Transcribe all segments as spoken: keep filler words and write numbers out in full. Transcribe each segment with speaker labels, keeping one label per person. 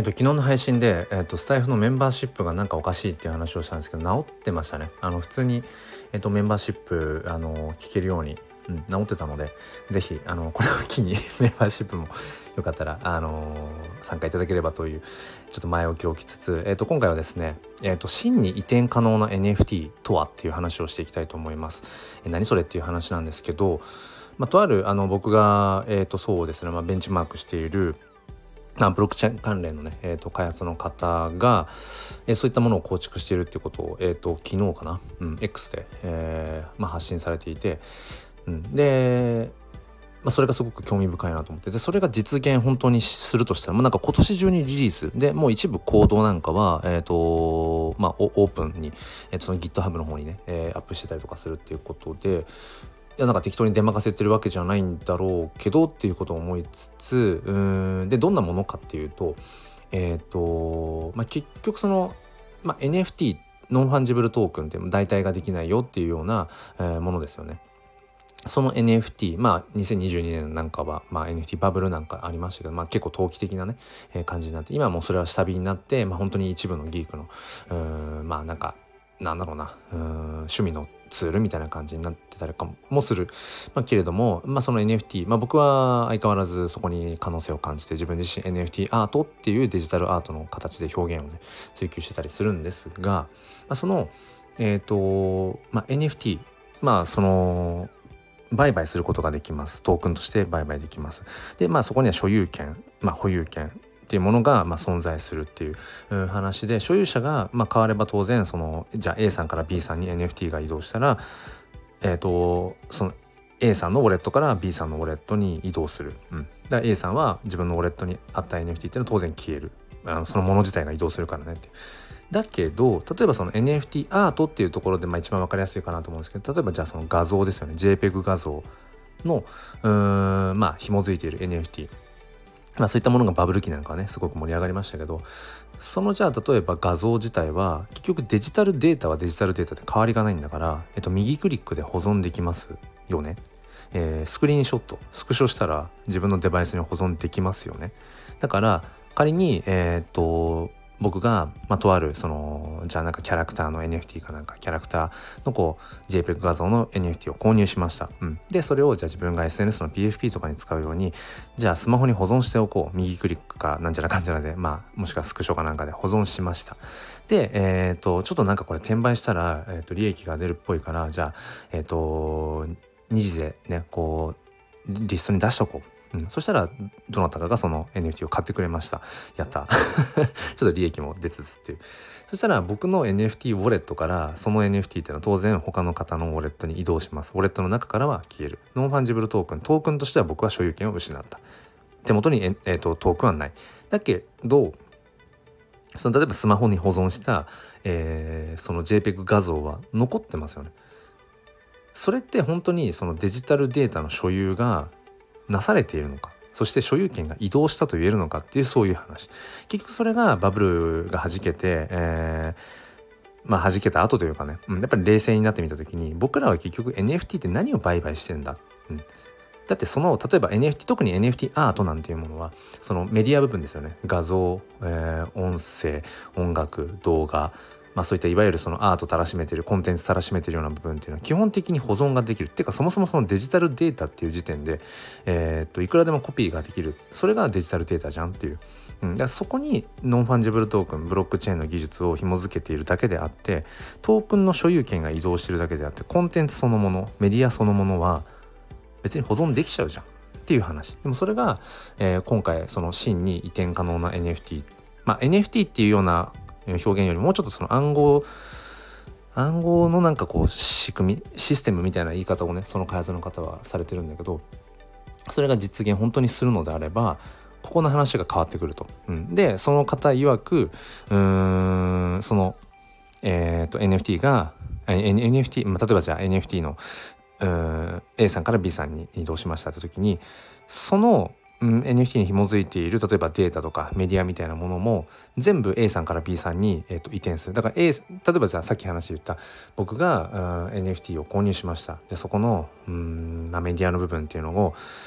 Speaker 1: と昨日の配信で、えっと、スタイフのメンバーシップがなんかおかしいっていう話をしたんですけど、治ってましたね。あの普通に、えっと、メンバーシップあの聞けるように、うん、治ってたので、ぜひあのこれを機にメンバーシップもよかったら、あの参加いただければというちょっと前置きを置きつつ、えっと、今回はですね、えっと、真に移転可能な エヌエフティー とはっていう話をしていきたいと思います。え何それっていう話なんですけど、まあ、とあるあの僕が、えっと、そうですね、まあ、ベンチマークしているまあ、ブロックチェーン関連のね、えー、と開発の方が、えー、そういったものを構築しているっていうことを、えー、と昨日かな、うん、X で、えーまあ、発信されていて、うん、で、まあ、それがすごく興味深いなと思って、でそれが実現本当にするとしたら、まあ、なんか今年中にリリースで、もう一部コードなんかは、えーとまあ、オープンに、えー、とその GitHub の方にね、えー、アップしてたりとかするっていうことで、いやなんか適当に出任せてるわけじゃないんだろうけどっていうことを思いつつ、うーんでどんなものかっていうと、えっ、ー、と、まあ、結局その、まあ、エヌエフティー ノンファンジブルトークンって代替ができないよっていうような、えー、ものですよね。その エヌエフティー、まあにせんにじゅうにねんなんかは、まあ、エヌエフティー バブルなんかありましたけど、まあ、結構投機的なね、えー、感じになって、今はもうそれは下火になって、まあ、本当に一部のギークのうーんまあなんかなんだろうなうーん趣味のツールみたいな感じになってたりかもする、まあ、けれども、まあ、その エヌエフティー、まあ、僕は相変わらずそこに可能性を感じて、自分自身 エヌエフティー アートっていうデジタルアートの形で表現をね追求してたりするんですが、まあ、そのえっ、ー、と、まあ、エヌエフティー、まあその売買することができます。トークンとして売買できます。で、まあそこには所有権、まあ保有権っていうものがまあ存在するっていう話で、所有者がまあ変われば当然そのじゃあ A さんから B さんに エヌエフティー が移動したら、えっとその A さんのウォレットから B さんのウォレットに移動する。うん。だから A さんは自分のウォレットにあった エヌエフティー っていうのは当然消える。あのそのもの自体が移動するからねっていう。だけど例えばその エヌエフティー アートっていうところでまあ一番分かりやすいかなと思うんですけど、例えばじゃあその画像ですよね、 ジェイペグ 画像のうーんまあ紐づいている エヌエフティー、まあそういったものがバブル期なんかはねすごく盛り上がりましたけど、そのじゃあ例えば画像自体は結局デジタルデータはデジタルデータで変わりがないんだから、えっと右クリックで保存できますよね。えー、スクリーンショットスクショしたら自分のデバイスに保存できますよね。だから仮にえー、っと僕が、まあ、とあるそのじゃあなんかキャラクターの エヌエフティー かなんかキャラクターのこう ジェイペグ 画像の エヌエフティー を購入しました、うん、でそれをじゃあ自分が エスエヌエス の ピーエフピー とかに使うようにじゃあスマホに保存しておこう、右クリックかなんちゃらかんちゃらで、まあもしくはスクショかなんかで保存しました。でえっ、ー、とちょっとなんかこれ転売したら、えー、と利益が出るっぽいから、じゃあえっ、ー、と二次でねこうリストに出しとこう。うん、そしたらどなたかがその エヌエフティー を買ってくれました。やったちょっと利益も出つつっていう。そしたら僕の エヌエフティー ウォレットからその エヌエフティー っていうのは当然他の方のウォレットに移動します。ウォレットの中からは消える。ノンファンジブルトークントークンとしては僕は所有権を失った。手元に、ええー、とトークンはない。だけどその例えばスマホに保存した、えー、その ジェイペグ 画像は残ってますよね。それって本当にそのデジタルデータの所有がなされているのか、そして所有権が移動したと言えるのかっていう、そういう話。結局それがバブルが弾けて、えー、まあ弾けた後というかね、うん、やっぱり冷静になってみた時に、僕らは結局 エヌエフティー って何を売買してんだ、うん、だってその例えば エヌエフティー 特に エヌエフティー アートなんていうものはそのメディア部分ですよね。画像、えー、音声、音楽、動画、まあそういったいわゆるそのアートたらしめてるコンテンツたらしめてるような部分っていうのは基本的に保存ができるっていうか、そもそもそのデジタルデータっていう時点でえー、っといくらでもコピーができる、それがデジタルデータじゃんっていう、うん、だからそこにノンファンジブルトークンブロックチェーンの技術を紐づけているだけであって、トークンの所有権が移動してるだけであって、コンテンツそのものメディアそのものは別に保存できちゃうじゃんっていう話。でもそれが、えー、今回その真に移転可能な エヌエフティー、まあ エヌエフティー っていうような表現よりもうちょっとその暗号暗号のなんかこう仕組みシステムみたいな言い方をねその開発の方はされてるんだけど、それが実現本当にするのであればここの話が変わってくると、うん、でその方曰くうーんそのえっ、ー、と エヌエフティー が エヌエフティー、まあ、例えばじゃあ エヌエフティー のうーん A さんから B さんに移動しましたって時に、その、うん、エヌエフティー に紐づいている例えばデータとかメディアみたいなものも全部 A さんから B さんに、えー、と移転する。だから A 例えばじゃあさっき話で言った僕が、うん、エヌエフティー を購入しました。でそこの、うんまあ、メディアの部分っていうのを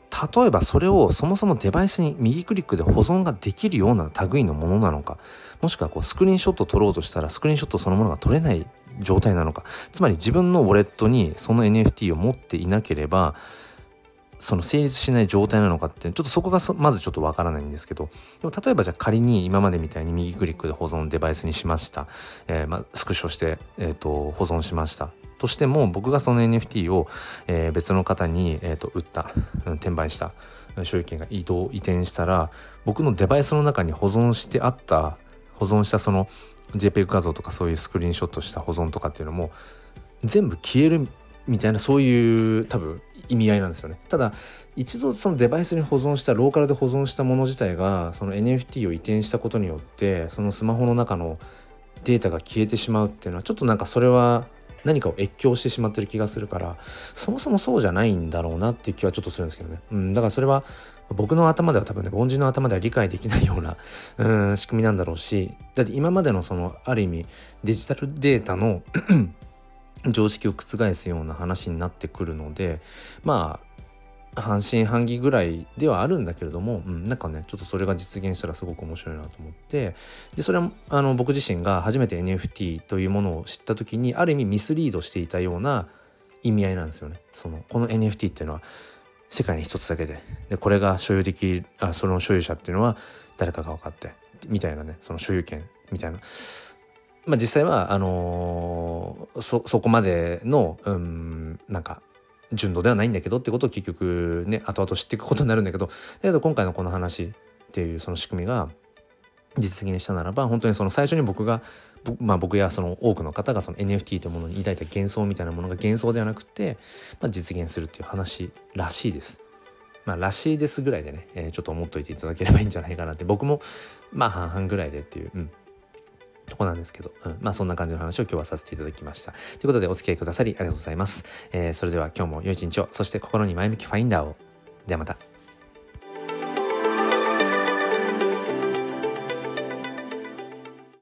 Speaker 1: 例えばそれをそもそもデバイスに右クリックで保存ができるような類のものなのか、もしくはこうスクリーンショット撮ろうとしたらスクリーンショットそのものが撮れない状態なのか、つまり自分のウォレットにその エヌエフティー を持っていなければその成立しない状態なのかって、ちょっとそこがまずちょっとわからないんですけど、でも例えばじゃあ仮に今までみたいに右クリックで保存デバイスにしました、えー、まあスクショして、えー、と保存しましたとしても、僕がその エヌエフティー を、えー、別の方に、えー、と売った、うん、転売した所有権が移動移転したら、僕のデバイスの中に保存してあった保存したその ジェイペグ 画像とかそういうスクリーンショットした保存とかっていうのも全部消えるみたいな、そういう多分意味合いなんですよね。ただ一度そのデバイスに保存したローカルで保存したもの自体がその エヌエフティー を移転したことによってそのスマホの中のデータが消えてしまうっていうのは、ちょっとなんかそれは何かを越境してしまってる気がするから、そもそもそうじゃないんだろうなっていう気はちょっとするんですけどね。うん、だからそれは僕の頭では多分ね、凡人の頭では理解できないようなうん仕組みなんだろうし、だって今までのそのある意味デジタルデータの常識を覆すような話になってくるので、まあ半信半疑ぐらいではあるんだけれども、うん、なんかねちょっとそれが実現したらすごく面白いなと思って、でそれはあの僕自身が初めて エヌエフティー というものを知った時にある意味ミスリードしていたような意味合いなんですよね。そのこの エヌエフティー っていうのは世界に一つだけで、でこれが所有できる、あその所有者っていうのは誰かが分かってみたいなね、その所有権みたいな、まあ実際はあのー、そそこまでのうんなんか純度ではないんだけどってことを結局ね後々知っていくことになるんだけど、だけど今回のこの話っていうその仕組みが実現したならば、本当にその最初に僕がまあ僕やその多くの方がその エヌエフティー というものに抱いた幻想みたいなものが幻想ではなくて、まあ、実現するっていう話らしいです。まあらしいですぐらいでね、えー、ちょっと思っといていただければいいんじゃないかなって、僕もまあ半々ぐらいでっていう、うん、とこなんですけど、うん、まあそんな感じの話を今日はさせていただきました。ということでお付き合いくださりありがとうございます。えー、それでは今日も良い一日を、そして心に前向きファインダーを。ではまた。